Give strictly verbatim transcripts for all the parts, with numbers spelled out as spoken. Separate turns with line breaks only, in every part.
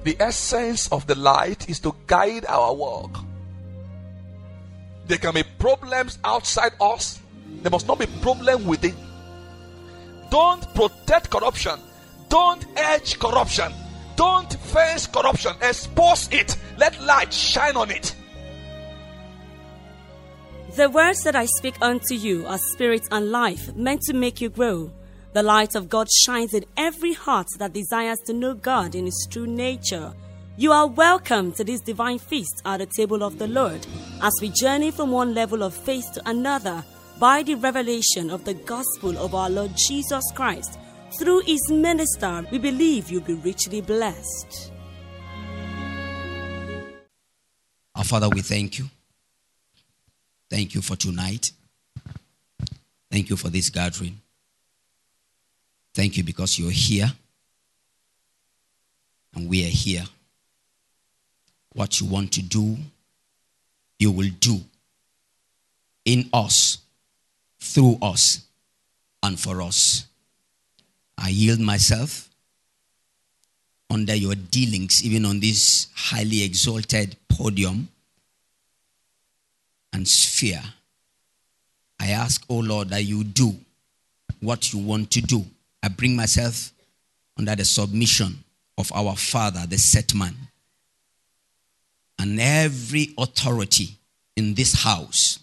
The essence of the light is to guide our walk. There can be problems outside us. There must not be problem within. Don't protect corruption. Don't edge corruption. Don't fence corruption. Expose it. Let light shine on it.
The words that I speak unto you are spirit and life, meant to make you grow. The light of God shines in every heart that desires to know God in His true nature. You are welcome to this divine feast at the table of the Lord as we journey from one level of faith to another by the revelation of the gospel of our Lord Jesus Christ. Through His minister, we believe you'll be richly blessed.
Our Father, we thank you. Thank you for tonight. Thank you for this gathering. Thank you because you're here and we are here. What you want to do, you will do in us, through us, and for us. I yield myself under your dealings, even on this highly exalted podium and sphere. I ask, oh Lord, that you do what you want to do. I bring myself under the submission of our Father, the set man, and every authority in this house.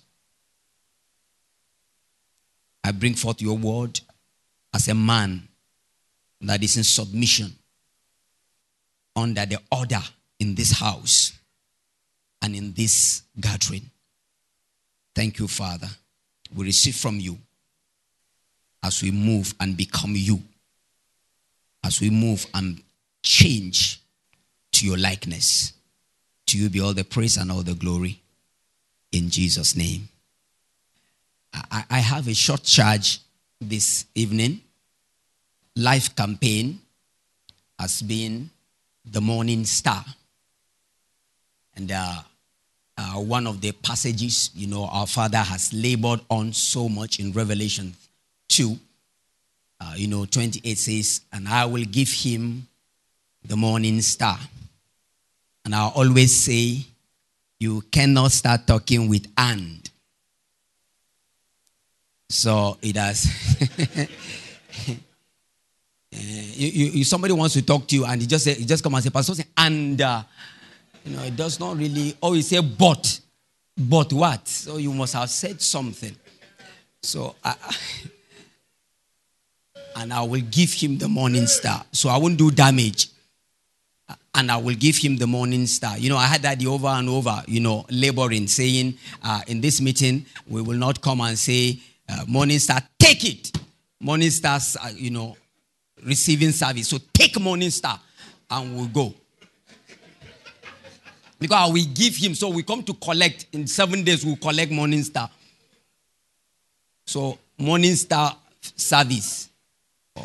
I bring forth your word as a man that is in submission under the order in this house and in this gathering. Thank you, Father. We receive from you as we move and become you, as we move and change to your likeness. To you be all the praise and all the glory in Jesus' name. I, I have a short charge this evening. Life campaign has been the morning star. And uh, uh, one of the passages, you know, our Father has labored on so much in Revelation two. Uh, you know, twenty-eight says, and I will give him the morning star. And I always say, you cannot start talking with and. So it has. Uh, you, you, somebody wants to talk to you and he just say, he just come and say, Pastor, say, and uh, you know, it does not really. Or you say, but, but what? So you must have said something. So, I, and I will give him the morning star. So I won't do damage. And I will give him the morning star. You know, I had that over and over, you know, laboring, saying, uh, in this meeting, we will not come and say, uh, morning star, take it. Morning stars, uh, you know, receiving service. So take morning star and we'll go. Because we give him, so we come to collect. In seven days, we'll collect morning star. So morning star service. Oh.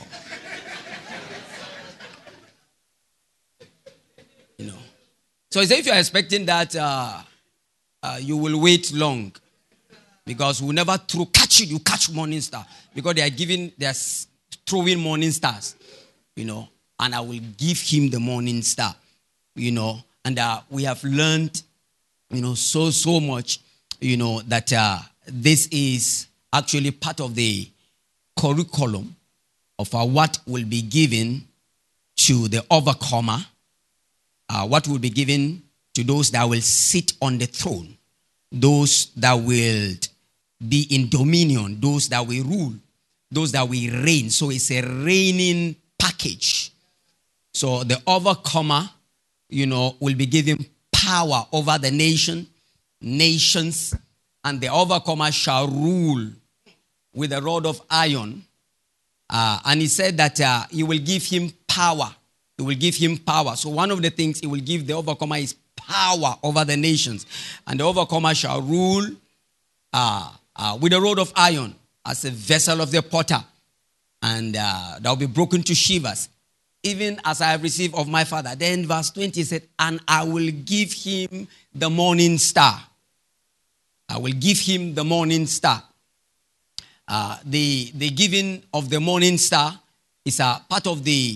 You know. So if you're expecting that, uh, uh, you will wait long. Because we'll never throw, catch you, you catch morning star. Because they are giving, they are throwing morning stars, you know, and I will give him the morning star, you know, and uh, we have learned, you know, so, so much, you know, that uh, this is actually part of the curriculum of uh, what will be given to the overcomer, uh, what will be given to those that will sit on the throne, those that will be in dominion, those that will rule, those that will reign. So it's a reigning package. So the overcomer, you know, will be given power over the nation, nations, and the overcomer shall rule with a rod of iron. Uh, and he said that uh, he will give him power. He will give him power. So one of the things he will give the overcomer is power over the nations. And the overcomer shall rule uh, uh, with a rod of iron as a vessel of the potter. And uh, that will be broken to shivers, even as I have received of my Father. Then verse twenty said, and I will give him the morning star. I will give him the morning star. Uh, the, the giving of the morning star is a part of the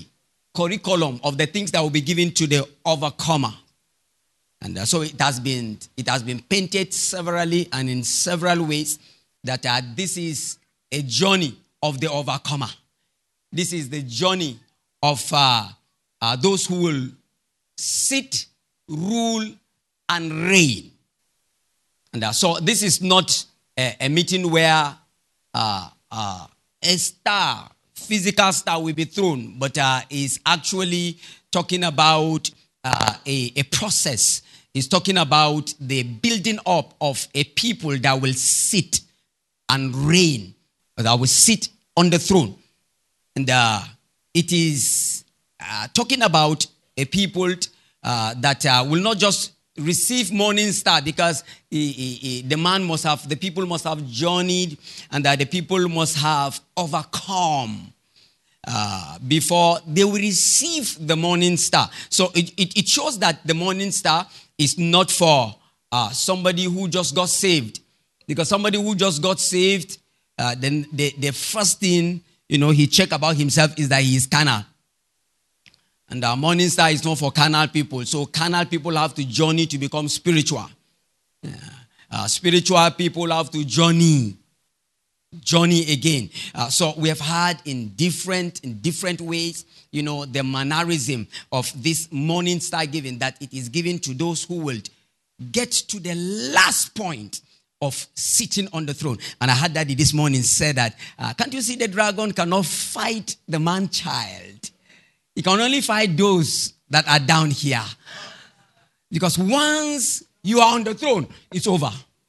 curriculum of the things that will be given to the overcomer. And uh, so it has been it has been painted severally and in several ways that uh, this is a journey of the overcomer. This is the journey of uh, uh, those who will sit, rule, and reign. And uh, so this is not a, a meeting where uh, uh, a star, physical star will be thrown, but uh, is actually talking about uh, a, a process. It's talking about the building up of a people that will sit and reign, that will sit on the throne. And uh, it is uh, talking about a people uh, that uh, will not just receive morning star, because he, he, he, the man must have, the people must have journeyed, and that the people must have overcome uh, before they will receive the morning star. So it, it, it shows that the morning star is not for uh, somebody who just got saved. Because somebody who just got saved, uh, then the, the first thing, you know, he check about himself is that he is carnal. And our morning star is not for carnal people. So carnal people have to journey to become spiritual. Yeah. Uh, spiritual people have to journey. Journey again. Uh, so we have had in different, in different ways, you know, the mannerism of this morning star giving, that it is given to those who will get to the last point of sitting on the throne. And I heard Daddy this morning say that, uh, can't you see the dragon cannot fight the man-child? He can only fight those that are down here. Because once you are on the throne, it's over.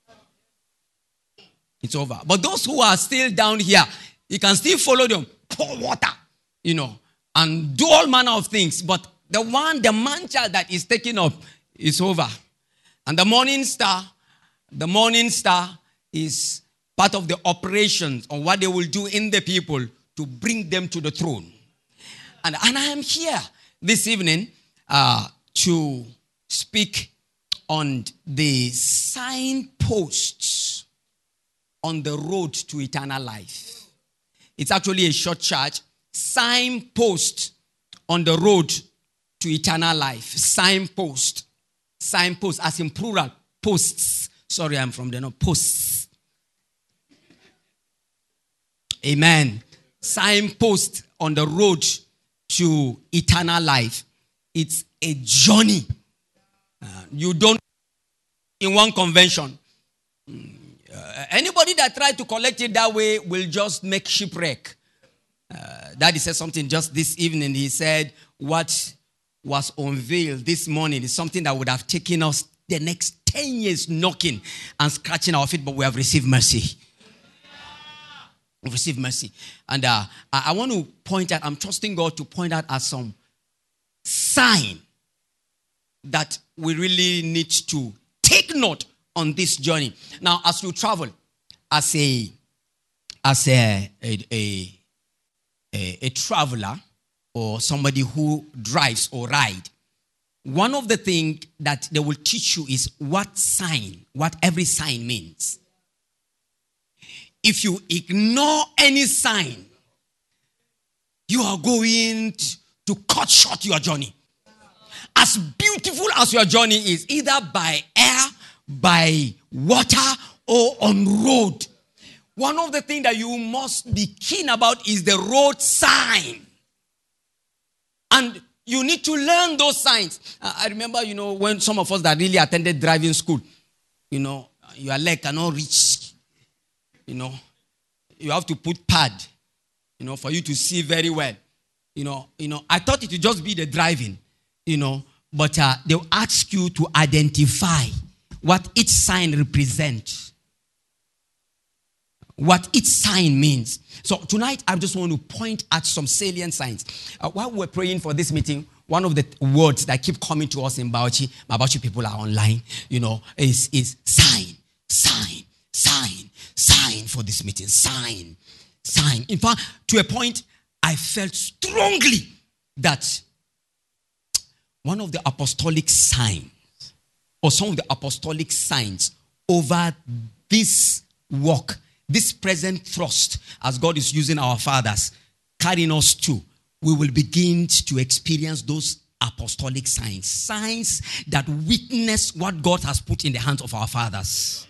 It's over. But those who are still down here, you can still follow them, pour water, you know, and do all manner of things. But the one, the man-child that is taken up, is over. And the morning star, the morning star is part of the operations on what they will do in the people to bring them to the throne. And, and I am here this evening uh, to speak on the signposts on the road to eternal life. It's actually a short charge. Signpost on the road to eternal life. Signpost. Signpost as in plural. Posts. Sorry, I'm from the north. Posts. Amen. Signpost on the road to eternal life. It's a journey. Uh, you don't in one convention. Uh, anybody that tried to collect it that way will just make shipwreck. Uh, Daddy said something just this evening. He said, what was unveiled this morning is something that would have taken us the next ten years knocking and scratching our feet, but we have received mercy. We've received mercy. And uh, I, I want to point out, I'm trusting God to point out at some sign that we really need to take note on this journey. Now, as you travel, as a as a a, a, a, a traveler or somebody who drives or ride, one of the things that they will teach you is what sign, what every sign means. If you ignore any sign, you are going to cut short your journey. As beautiful as your journey is, either by air, by water, or on road, one of the things that you must be keen about is the road sign. And you need to learn those signs. I remember, you know, when some of us that really attended driving school, you know, your leg cannot reach, you know, you have to put pad, you know, for you to see very well. You know, you know, I thought it would just be the driving, you know, but uh, they'll ask you to identify what each sign represents. What each sign means. So tonight, I just want to point at some salient signs. Uh, while we're praying for this meeting, one of the words that keep coming to us in Bauchi, my Bauchi people are online, you know, is, is sign, sign, sign, sign for this meeting. Sign, sign. In fact, to a point, I felt strongly that one of the apostolic signs, or some of the apostolic signs over this walk, this present thrust, as God is using our fathers, carrying us to, we will begin to experience those apostolic signs. Signs that witness what God has put in the hands of our fathers.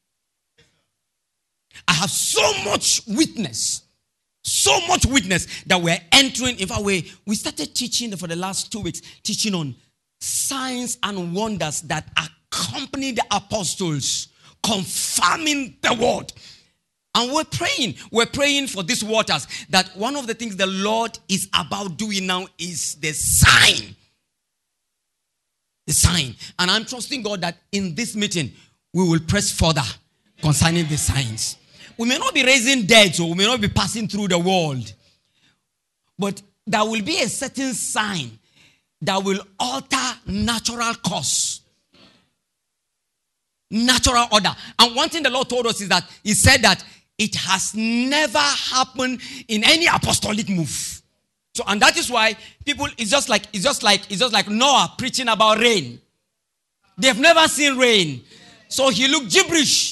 I have so much witness. So much witness that we're entering. In fact, we, we started teaching for the last two weeks, teaching on signs and wonders that accompany the apostles, confirming the word. And we're praying. We're praying for these waters. That one of the things the Lord is about doing now is the sign. The sign. And I'm trusting God that in this meeting, we will press further concerning the signs. We may not be raising dead, or we may not be passing through the world. But there will be a certain sign that will alter natural course. Natural order. And one thing the Lord told us is that he said that it has never happened in any apostolic move. So, and that is why people, it's just like, it's just like, it's just like Noah preaching about rain. They've never seen rain. So he looked gibberish.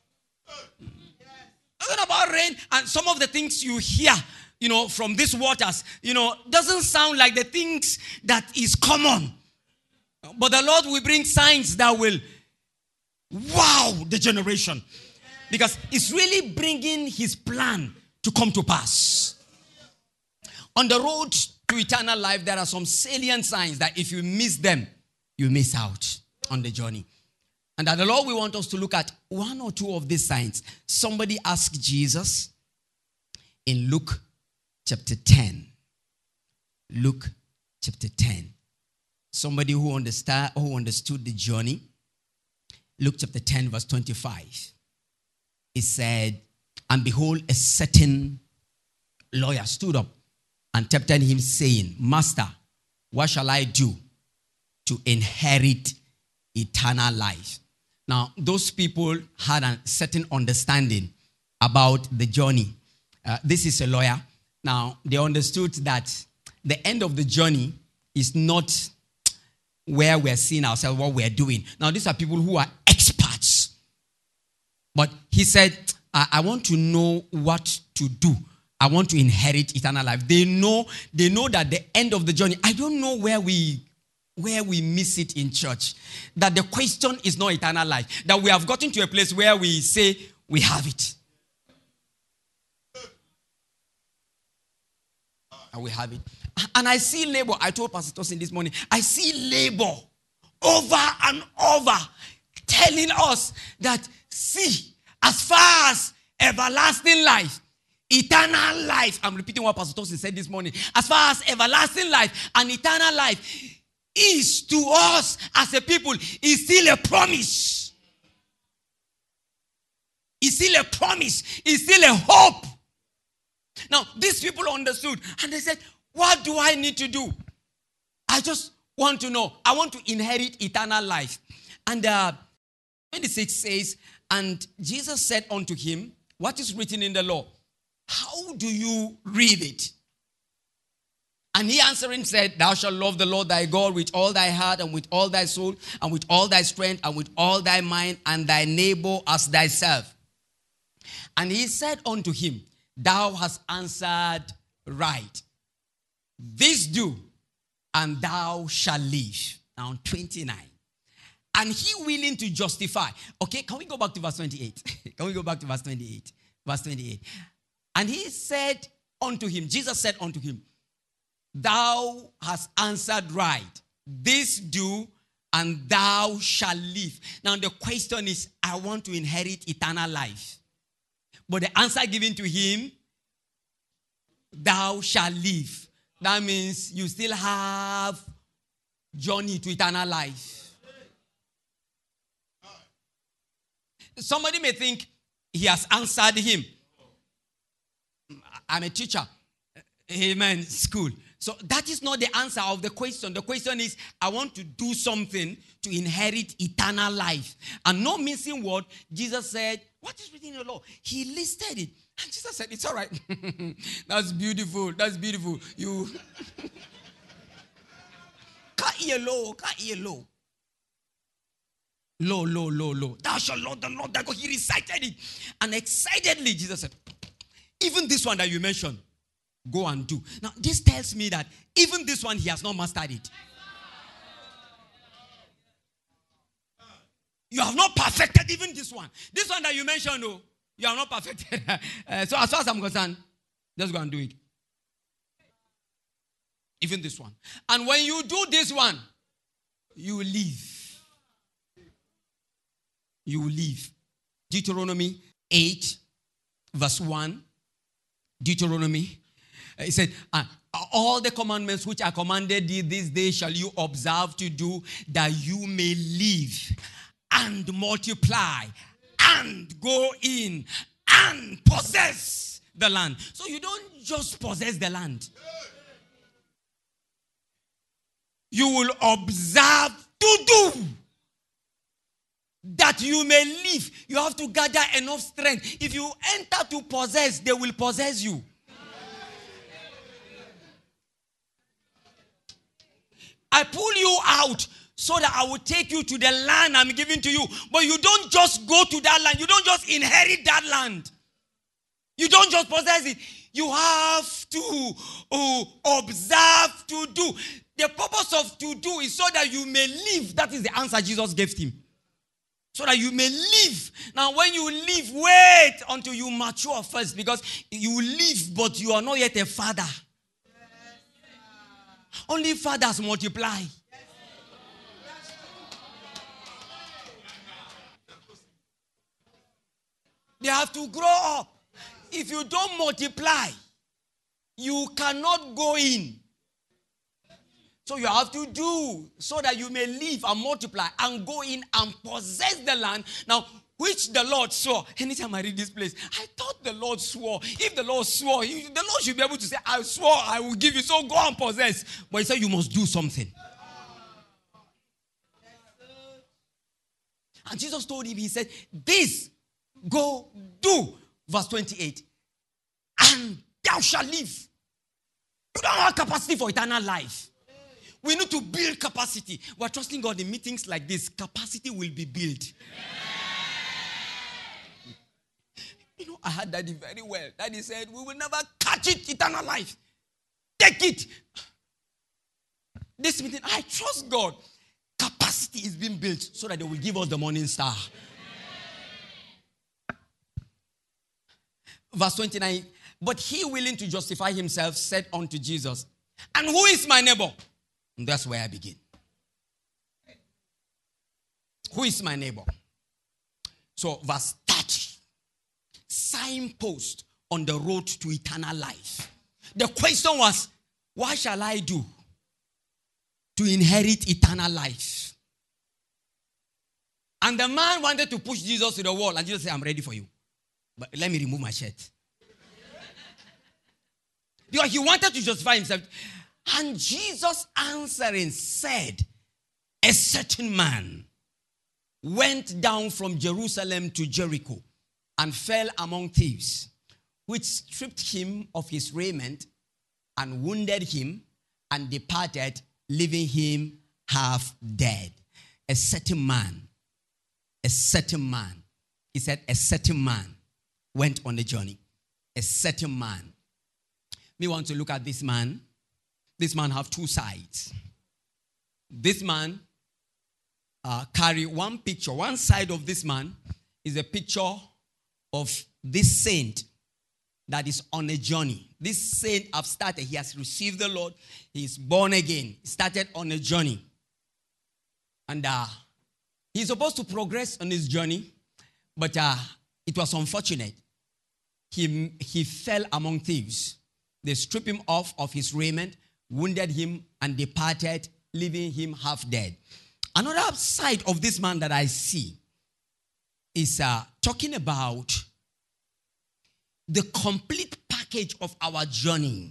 Talking about rain, and some of the things you hear, you know, from these waters, you know, doesn't sound like the things that is common. But the Lord will bring signs that will wow the generation. Because it's really bringing his plan to come to pass. On the road to eternal life, there are some salient signs that if you miss them, you miss out on the journey. And that the Lord will want us to look at one or two of these signs. Somebody asked Jesus in Luke chapter ten. Luke chapter ten. Somebody who understand, who understood the journey. Luke chapter ten, verse twenty-five. He said, and behold, a certain lawyer stood up and tempted him, saying, Master, what shall I do to inherit eternal life? Now, those people had a certain understanding about the journey. Uh, this is a lawyer. Now, they understood that the end of the journey is not where we're seeing ourselves, what we're doing. Now, these are people who are experts. But he said, I, I want to know what to do. I want to inherit eternal life. They know, they know that the end of the journey, I don't know where we where we miss it in church. That the question is not eternal life. That we have gotten to a place where we say we have it. And we have it. And I see labor. I told Pastor Tosin this morning, I see labor over and over telling us that, see, as far as everlasting life, eternal life, I'm repeating what Pastor Tosin said this morning, as far as everlasting life and eternal life is to us as a people, is still a promise. It's still a promise. It's still a hope. Now, these people understood and they said, what do I need to do? I just want to know. I want to inherit eternal life. And uh, twenty-six says, and Jesus said unto him, what is written in the law? How do you read it? And he answering said, thou shalt love the Lord thy God with all thy heart and with all thy soul and with all thy strength and with all thy mind, and thy neighbor as thyself. And he said unto him, thou hast answered right. This do, and thou shalt live. Now twenty-nine. And he willing to justify. Okay, can we go back to verse twenty-eight? Can we go back to verse twenty-eight? Verse twenty-eight. And he said unto him, Jesus said unto him, thou hast answered right. This do, and thou shalt live. Now the question is, I want to inherit eternal life. But the answer given to him, thou shalt live. That means you still have journey to eternal life. Somebody may think he has answered him. I'm a teacher. Amen. School. So that is not the answer of the question. The question is, I want to do something to inherit eternal life. And no missing word, Jesus said, what is written in the law? He listed it. And Jesus said, it's all right. That's beautiful. That's beautiful. You can't ear low. Can't ear low. Low, low, low, low. Thou shalt love the Lord thy God. He recited it. And excitedly, Jesus said, even this one that you mentioned, Go and do. Now, this tells me that even this one, he has not mastered it. You have not perfected even this one. This one that you mentioned, no, you have not perfected. uh, so as far as I'm concerned, just go and do it. Even this one. And when you do this one, you will leave. You will leave. Deuteronomy eight, verse one. Deuteronomy. It said, uh, all the commandments which I commanded thee this day shall you observe to do, that you may live and multiply and go in and possess the land. So you don't just possess the land. You will observe to do, that you may live. You have to gather enough strength. If you enter to possess, they will possess you. I pull you out so that I will take you to the land I'm giving to you. But you don't just go to that land. You don't just inherit that land. You don't just possess it. You have to uh, observe to do. The purpose of to do is so that you may live. That is the answer Jesus gave him. So that you may live. Now when you live, wait until you mature first. Because you live, but you are not yet a father. Only fathers multiply. They have to grow up. If you don't multiply, you cannot go in. So you have to do so that you may live and multiply and go in and possess the land. Now, which the Lord swore. Anytime I read this place, I thought the Lord swore. If the Lord swore, the Lord should be able to say, I swore I will give you, so go and possess. But he said you must do something. And Jesus told him, he said, this, go, do. Verse twenty-eight. And thou shalt live. You don't have capacity for eternal life. We need to build capacity. We're trusting God in meetings like this. Capacity will be built. You know, I heard Daddy very well. Daddy said, we will never catch it, eternal life. Take it. This meeting, I trust God. Capacity is being built so that they will give us the morning star. Verse twenty-nine. But he, willing to justify himself, said unto Jesus, and who is my neighbor? And that's where I begin. Who is my neighbor? So, verse thirty. Signpost on the road to eternal life. The question was, what shall I do to inherit eternal life? And the man wanted to push Jesus to the wall, and Jesus said, I'm ready for you. But let me remove my shirt. Because he wanted to justify himself. And Jesus answering said, a certain man went down from Jerusalem to Jericho and fell among thieves, which stripped him of his raiment and wounded him and departed, leaving him half dead. A certain man, a certain man, he said, a certain man went on a journey. A certain man. We want to look at this man. This man have two sides. This man uh, carry one picture. One side of this man is a picture of this saint that is on a journey. This saint have started. He has received the Lord. He is born again. He started on a journey. And uh, he's supposed to progress on his journey, but uh, it was unfortunate. He, he fell among thieves. They stripped him off of his raiment, wounded him, and departed, leaving him half dead. Another side of this man that I see is uh, talking about the complete package of our journey.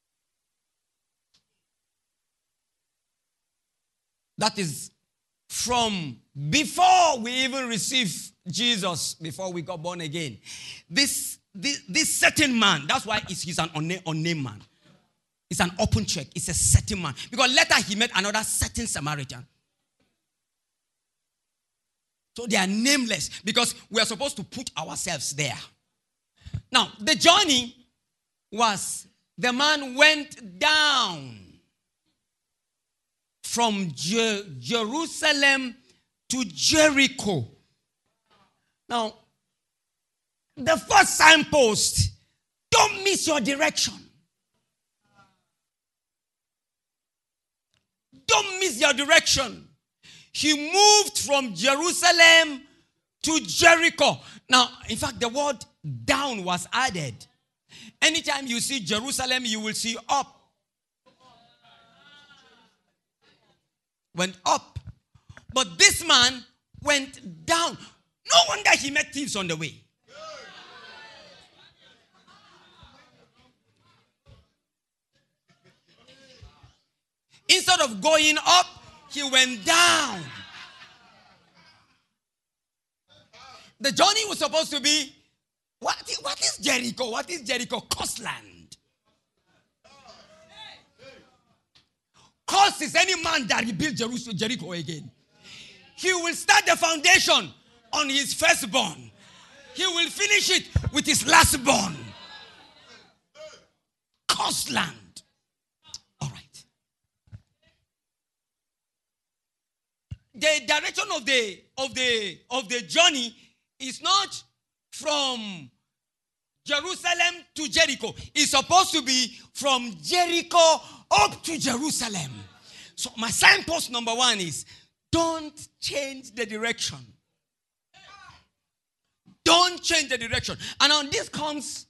That is from before we even received Jesus, before we got born again. This, this, this certain man, that's why he's an unnamed, unnamed man. It's an open check. It's a certain man. Because later he met another certain Samaritan. So they are nameless because we are supposed to put ourselves there. Now, the journey was the man went down from Je- Jerusalem to Jericho. Now, the first signpost, don't miss your direction. Don't miss your direction. He moved from Jerusalem to Jericho. Now, in fact, the word down was added. Anytime you see Jerusalem, you will see up. Went up. But this man went down. No wonder he met thieves on the way. Instead of going up, he went down. The journey was supposed to be, what, what is Jericho? What is Jericho? Coastland. Cost is any man that rebuilt Jerusalem, Jericho again. He will start the foundation on his firstborn. He will finish it with his lastborn. Coastland. All right. The direction of the of the of the journey is not from Jerusalem to Jericho. It's supposed to be from Jericho up to Jerusalem. So my signpost number one is, don't change the direction. Don't change the direction. And on this comes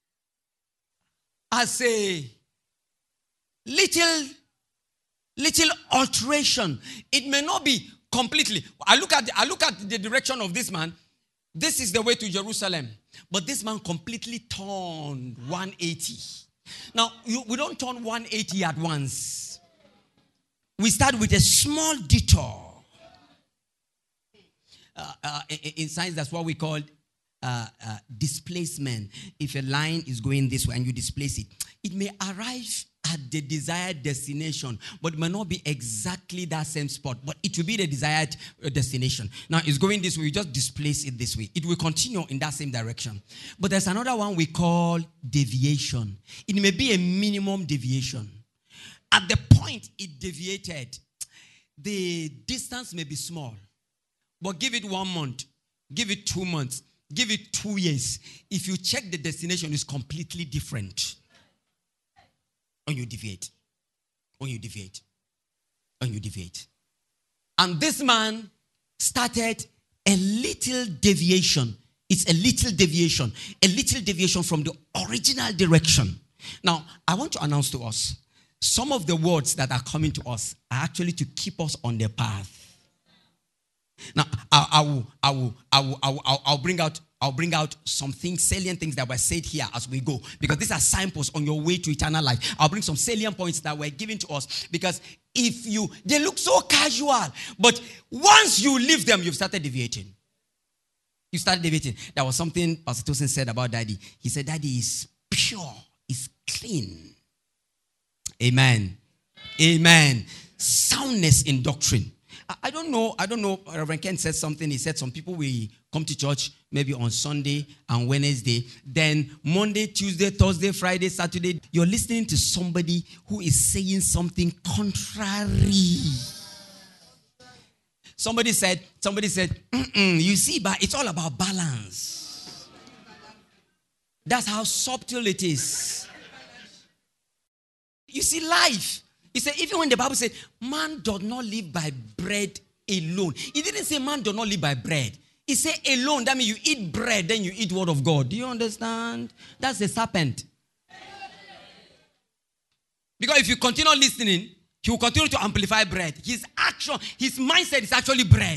as a little, little alteration. It may not be completely. I look at the, I look at the direction of this man. This is the way to Jerusalem. But this man completely turned one eighty. Now, you, we don't turn one eighty at once. We start with a small detour. Uh, uh, in, in science, that's what we call uh, uh, displacement. If a line is going this way and you displace it, it may arrive at the desired destination, but it may not be exactly that same spot, but it will be the desired destination. Now, it's going this way, you just displace it this way. It will continue in that same direction. But there's another one we call deviation. It may be a minimum deviation. At the point it deviated, the distance may be small, but give it one month, give it two months, give it two years. If you check the destination, it's completely different. When you deviate, when you deviate, when you deviate. And this man started a little deviation. It's a little deviation, a little deviation from the original direction. Now, I want to announce to us, some of the words that are coming to us are actually to keep us on the path. Now, I, I will, I will, I will, I will, I'll, I'll bring out, I'll bring out some things, salient things that were said here as we go, because these are signposts on your way to eternal life. I'll bring some salient points that were given to us, because if you, they look so casual, but once you leave them, you've started deviating. You started deviating. There was something Pastor Tosin said about Daddy. He said, Daddy is pure, is clean. Amen. Amen. Soundness in doctrine. I don't know, I don't know, Reverend Ken said something. He said some people will come to church maybe on Sunday and Wednesday. Then Monday, Tuesday, Thursday, Friday, Saturday, you're listening to somebody who is saying something contrary. Somebody said, somebody said, you see, but it's all about balance. That's how subtle it is. You see, life. He said, even when the Bible said, man does not live by bread alone. It didn't say man does not live by bread. It said alone. That means you eat bread, then you eat word of God. Do you understand? That's the serpent. Because if you continue listening, he will continue to amplify bread. His action, his mindset is actually bread.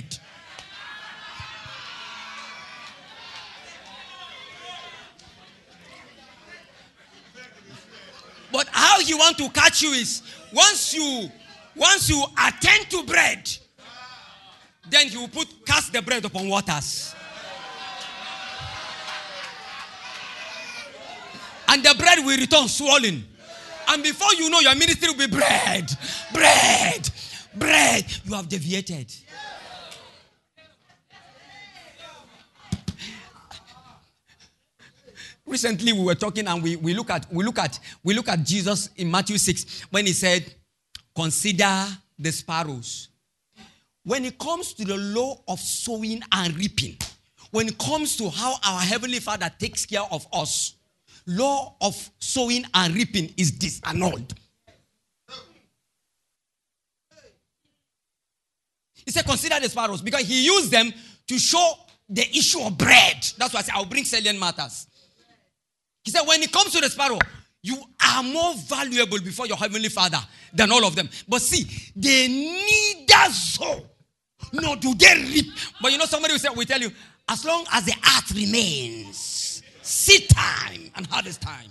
But how he want to catch you is, once you once you attend to bread, then he will put cast the bread upon waters. And the bread will return swollen. And before you know, your ministry will be bread, bread, bread. You have deviated. Recently we were talking and we, we look at we look at we look at Jesus in Matthew six when he said, consider the sparrows. When it comes to the law of sowing and reaping, when it comes to how our Heavenly Father takes care of us, law of sowing and reaping is disannulled. He said, consider the sparrows, because he used them to show the issue of bread. That's why I said, I'll bring salient matters. He said, when it comes to the sparrow, you are more valuable before your Heavenly Father than all of them. But see, they neither sow, nor do they reap. But you know, somebody will say, we tell you, as long as the earth remains, seed time and harvest time.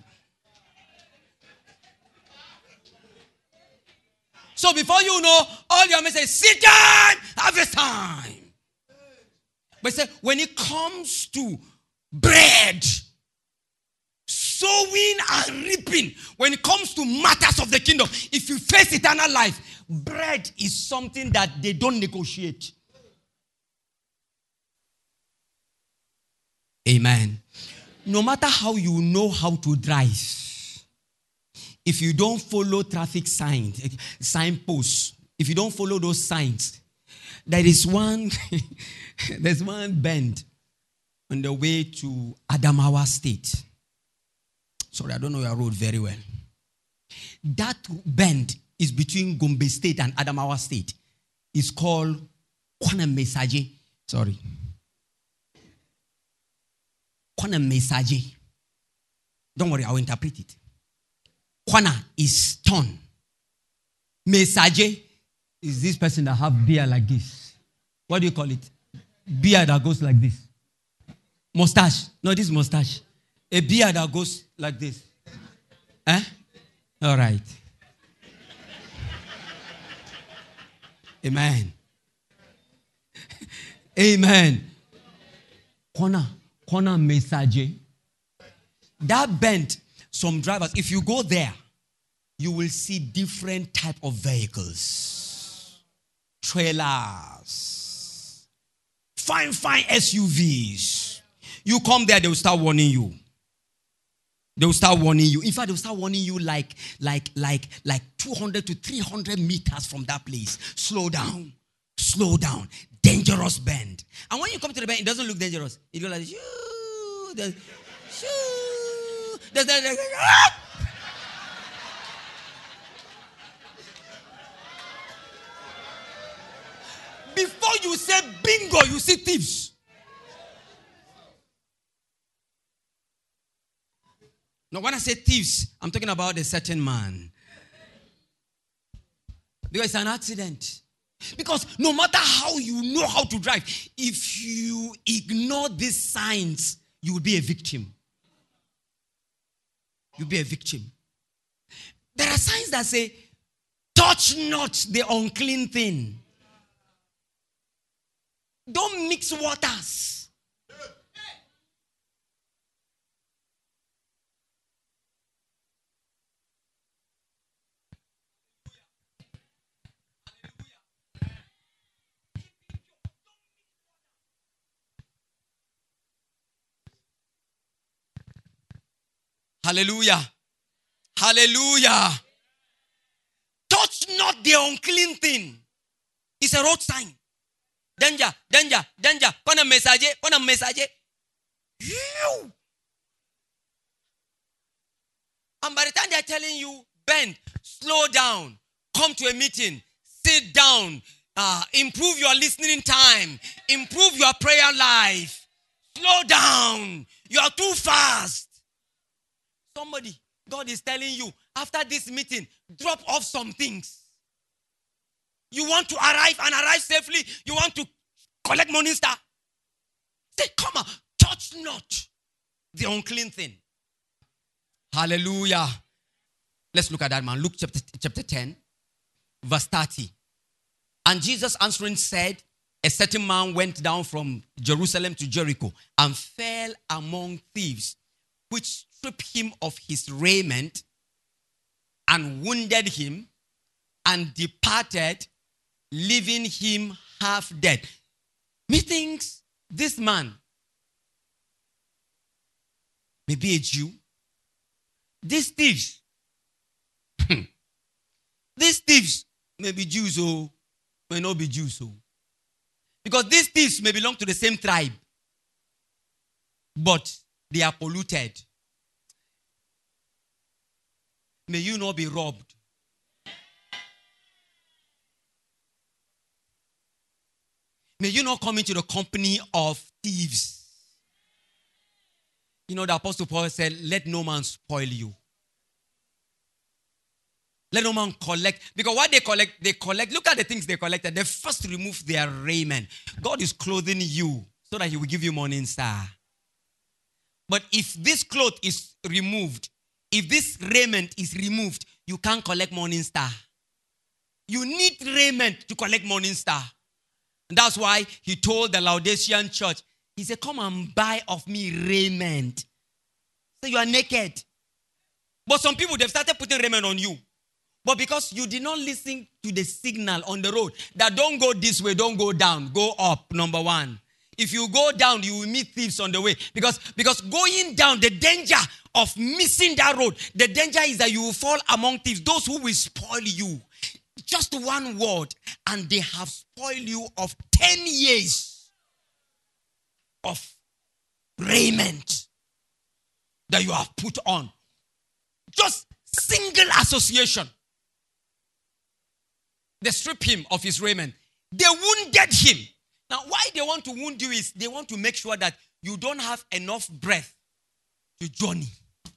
So before you know, all your men say, seed time, harvest time. But say, when it comes to bread, sowing and reaping, when it comes to matters of the kingdom, if you face eternal life, bread is something that they don't negotiate. Amen. No matter how you know how to drive, if you don't follow traffic signs, signposts, if you don't follow those signs, there is one, there's one bend on the way to Adamawa State. Sorry, I don't know your road very well. That bend is between Gombe State and Adamawa State. It's called Kwana Mesaje. Sorry. Kwana Mesaje. Don't worry, I will interpret it. Kwana is turn. Mesaje is this person that have beard like this. What do you call it? Beard that goes like this. Mustache. No, this is mustache. A beard that goes like this. Eh? All right. Amen. Amen. Kwana. Kwana Mesaje. That bend, some drivers, if you go there, you will see different type of vehicles. Trailers. Fine, fine S U Vs. You come there, they will start warning you. They will start warning you. In fact, they will start warning you like, like, like, like two hundred to three hundred meters from that place. Slow down. Slow down. Dangerous bend. And when you come to the bend, it doesn't look dangerous. It goes like, shoo, there's, shoo, there's, there's, there's, ah! Before you say bingo, you see thieves. Now, when I say thieves, I'm talking about a certain man. Because it's an accident. Because no matter how you know how to drive, if you ignore these signs, you will be a victim. You'll be a victim. There are signs that say, touch not the unclean thing. Don't mix waters. Hallelujah. Hallelujah. Touch not the unclean thing. It's a road sign. Danger, danger, danger. Kona message, kona message. You. And by the time they're telling you, bend, slow down, come to a meeting, sit down, uh, improve your listening time, improve your prayer life, slow down, you are too fast. Somebody, God is telling you, after this meeting, drop off some things. You want to arrive and arrive safely. You want to collect Morning Star. Say, come on, touch not the unclean thing. Hallelujah. Let's look at that, man. Luke chapter, chapter ten, verse thirty. And Jesus answering said, a certain man went down from Jerusalem to Jericho and fell among thieves, which stripped him of his raiment and wounded him and departed, leaving him half dead. Methinks this man maybe a Jew. These thieves, these thieves may be Jews or may not be Jews. So. Because these thieves may belong to the same tribe, but they are polluted. May you not be robbed. May you not come into the company of thieves. You know, the Apostle Paul said, let no man spoil you. Let no man collect. Because what they collect, they collect. Look at the things they collected. They first remove their raiment. God is clothing you so that he will give you morning star. But if this cloth is removed, if this raiment is removed, you can't collect morning star. You need raiment to collect morning star. And that's why he told the Laodicean church, he said, come and buy of me raiment. So you are naked. But some people, they've started putting raiment on you. But because you did not listen to the signal on the road, that don't go this way, don't go down, go up, number one. If you go down, you will meet thieves on the way. Because, because going down, the danger of missing that road, the danger is that you will fall among thieves, those who will spoil you. Just one word, and they have spoiled you of ten years of raiment that you have put on. Just single association. They strip him of his raiment. They wounded him. Now, why they want to wound you is they want to make sure that you don't have enough breath to journey.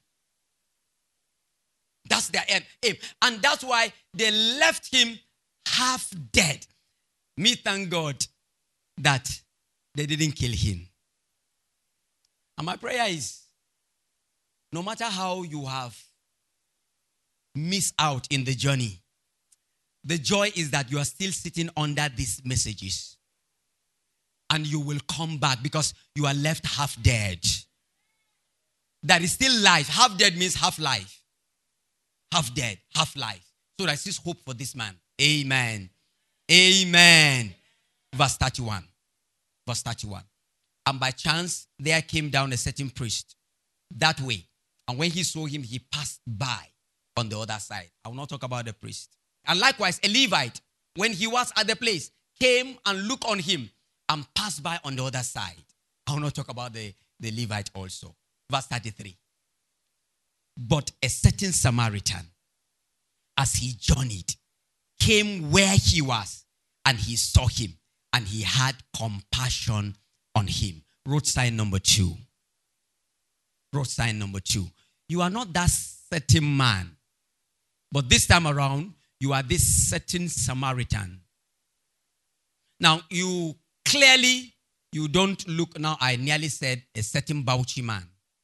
That's their aim. And that's why they left him half dead. Me thank God that they didn't kill him. And my prayer is, no matter how you have missed out in the journey, the joy is that you are still sitting under these messages. And you will come back because you are left half dead. That is still life. Half dead means half life. Half dead, half life. So there is hope for this man. Amen. Amen. Verse thirty-one. Verse thirty-one. And by chance, there came down a certain priest that way. And when he saw him, he passed by on the other side. I will not talk about the priest. And likewise, a Levite, when he was at the place, came and looked on him and passed by on the other side. I will not talk about the, the Levite also. Verse thirty-three. But a certain Samaritan, as he journeyed, came where he was, and he saw him, and he had compassion on him. Road sign number two. Road sign number two. You are not that certain man, but this time around, you are this certain Samaritan. Now, you clearly, you don't look, now I nearly said a certain Bauchi man.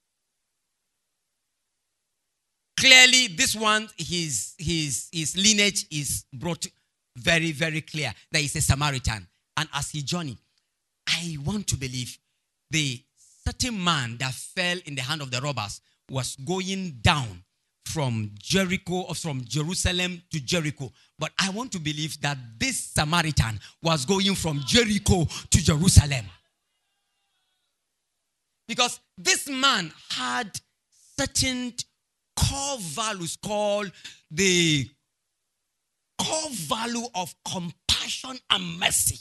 Clearly, this one, his, his, his lineage is brought very, very clear that he's a Samaritan. And as he journeyed, I want to believe the certain man that fell in the hand of the robbers was going down from Jericho or from Jerusalem to Jericho. But I want to believe that this Samaritan was going from Jericho to Jerusalem. Because this man had certain core values called the core value of compassion and mercy.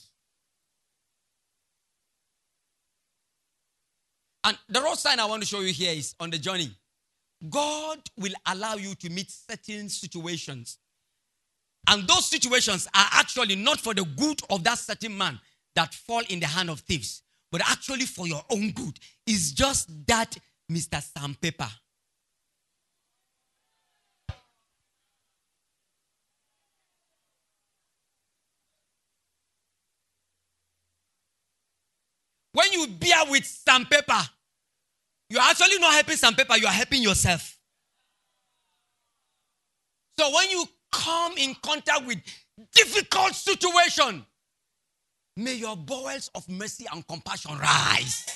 And the road sign I want to show you here is on the journey. God will allow you to meet certain situations. And those situations are actually not for the good of that certain man that fall in the hand of thieves, but actually for your own good. It's just that Mister Sandpaper. When you bear with sandpaper, you are actually not helping sandpaper, you are helping yourself. So when you come in contact with difficult situation, may your bowels of mercy and compassion rise.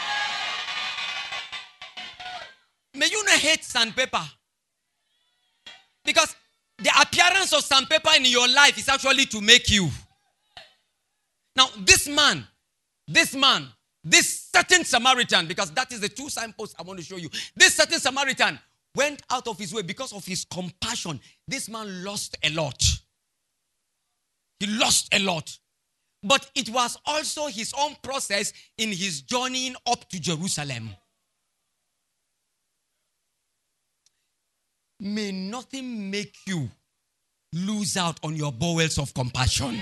May you not hate sandpaper. Because the appearance of sandpaper in your life is actually to make you. Now, this man, this man This certain Samaritan, because that is the two signposts I want to show you. This certain Samaritan went out of his way because of his compassion. This man lost a lot. He lost a lot. But it was also his own process in his journeying up to Jerusalem. May nothing make you lose out on your bowels of compassion.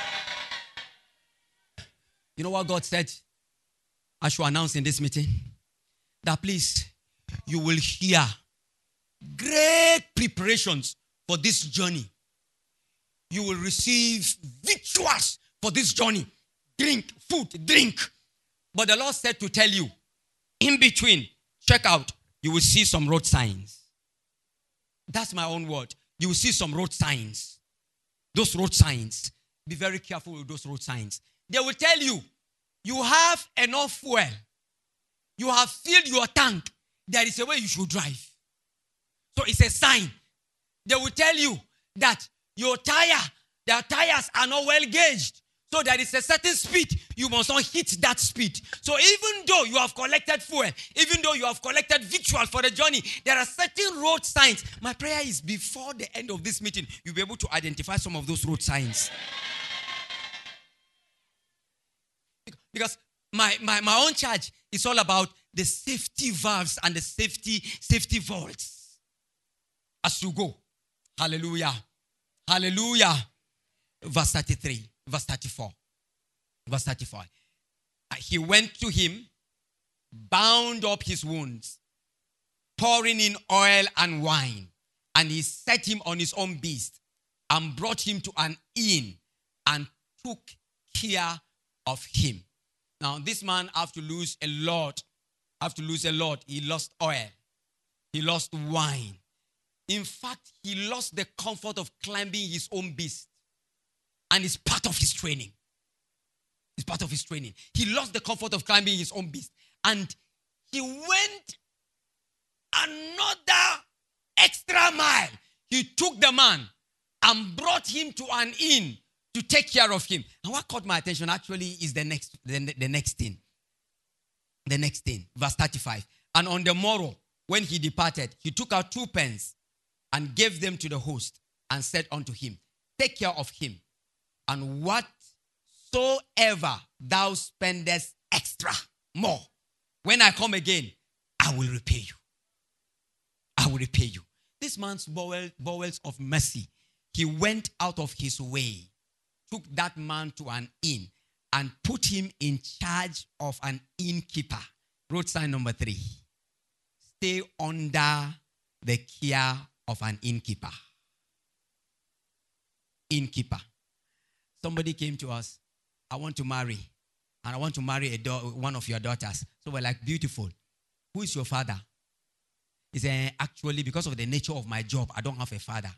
You know what God said? I should announce in this meeting that please, you will hear great preparations for this journey. You will receive victuals for this journey. Drink, food, drink. But the Lord said to tell you, in between, check out, you will see some road signs. That's my own word. You will see some road signs. Those road signs. Be very careful with those road signs. They will tell you, you have enough fuel. You have filled your tank. There is a way you should drive. So it's a sign. They will tell you that your tire, their tires are not well gauged. So there is a certain speed. You must not hit that speed. So even though you have collected fuel, even though you have collected victual for the journey, there are certain road signs. My prayer is before the end of this meeting, you'll be able to identify some of those road signs. Because my, my, my own charge is all about the safety valves and the safety, safety vaults as you go. Hallelujah. Hallelujah. Verse thirty-three. Verse thirty-four. Verse thirty-four. He went to him, bound up his wounds, pouring in oil and wine, and he set him on his own beast and brought him to an inn and took care of him. Now, this man have to lose a lot. Have to lose a lot. He lost oil. He lost wine. In fact, he lost the comfort of climbing his own beast. And it's part of his training. It's part of his training. He lost the comfort of climbing his own beast. And he went another extra mile. He took the man and brought him to an inn to take care of him. And what caught my attention actually is the next, the, the next thing. The next thing. Verse thirty-five. And on the morrow, when he departed, he took out two pence and gave them to the host and said unto him, take care of him. And whatsoever thou spendest extra, more, when I come again, I will repay you. I will repay you. This man's bowel, bowels of mercy, he went out of his way, took that man to an inn, and put him in charge of an innkeeper. Road sign number three. Stay under the care of an innkeeper. Innkeeper. Somebody came to us, I want to marry. And I want to marry a do- one of your daughters. So we're like, beautiful. Who is your father? He said, actually, because of the nature of my job, I don't have a father.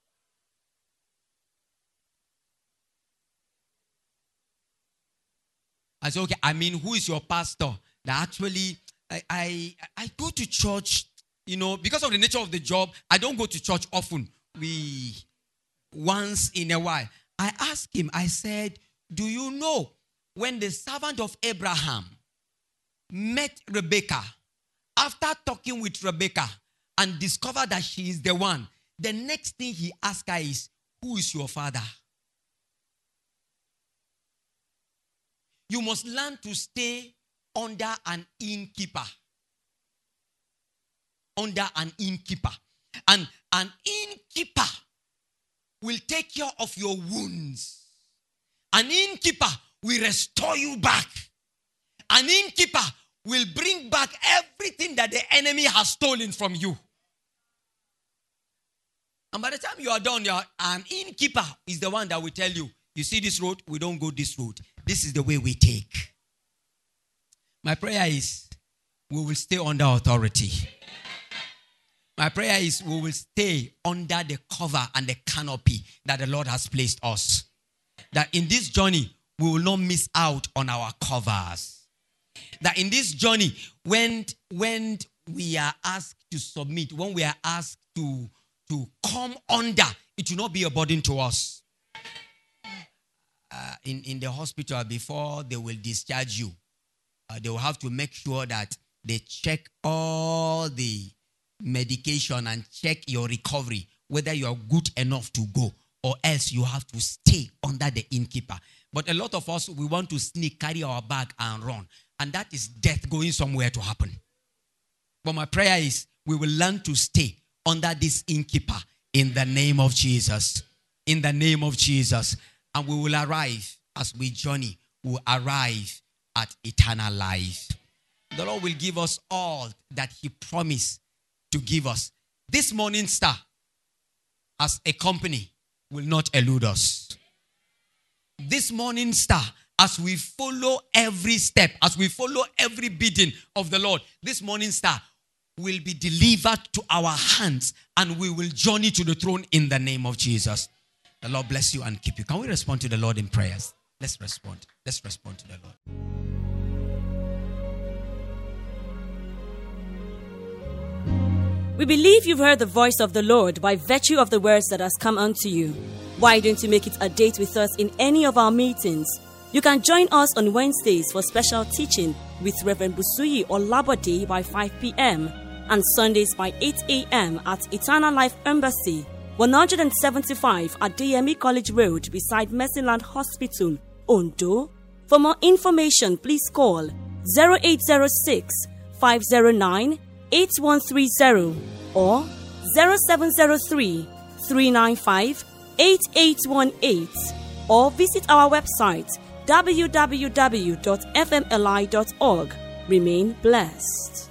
I said, okay, I mean, who is your pastor? That actually, I, I, I go to church, you know, because of the nature of the job, I don't go to church often. We, once in a while. I asked him, I said, do you know when the servant of Abraham met Rebekah, after talking with Rebekah and discovered that she is the one, the next thing he asked her is, who is your father? You must learn to stay under an innkeeper. Under an innkeeper. And an innkeeper will take care of your wounds. An innkeeper will restore you back. An innkeeper will bring back everything that the enemy has stolen from you. And by the time you are done, you are, an innkeeper is the one that will tell you, you see this road, we don't go this road. This is the way we take. My prayer is, we will stay under authority. My prayer is, we will stay under the cover and the canopy that the Lord has placed us. That in this journey, we will not miss out on our covers. That in this journey, when, when we are asked to submit, when we are asked to, to come under, it will not be a burden to us. Uh, in, in the hospital, before they will discharge you, uh, they will have to make sure that they check all the medication and check your recovery, whether you are good enough to go, or else you have to stay under the innkeeper. But a lot of us, we want to sneak, carry our bag and run. And that is death going somewhere to happen. But my prayer is we will learn to stay under this innkeeper in the name of Jesus. In the name of Jesus. And we will arrive as we journey. We will arrive at eternal life. The Lord will give us all that he promised to give us. This morning star, as a company, will not elude us. This morning star, as we follow every step, as we follow every bidding of the Lord, this morning star will be delivered to our hands and we will journey to the throne in the name of Jesus. The Lord bless you and keep you. Can we respond to the Lord in prayers? Let's respond. Let's respond to the Lord.
We believe you've heard the voice of the Lord by virtue of the words that has come unto you. Why don't you make it a date with us in any of our meetings? You can join us on Wednesdays for special teaching with Reverend Busuyi or Labode by five p.m. and Sundays by eight a.m. at Eternal Life Embassy, one seventy-five at D M E College Road beside Mercyland Hospital, Ondo. For more information, please call zero eight zero six, five zero nine, eight one three zero or zero seven zero three, three nine five, eight eight one eight or visit our website w w w dot f m l i dot org. Remain blessed.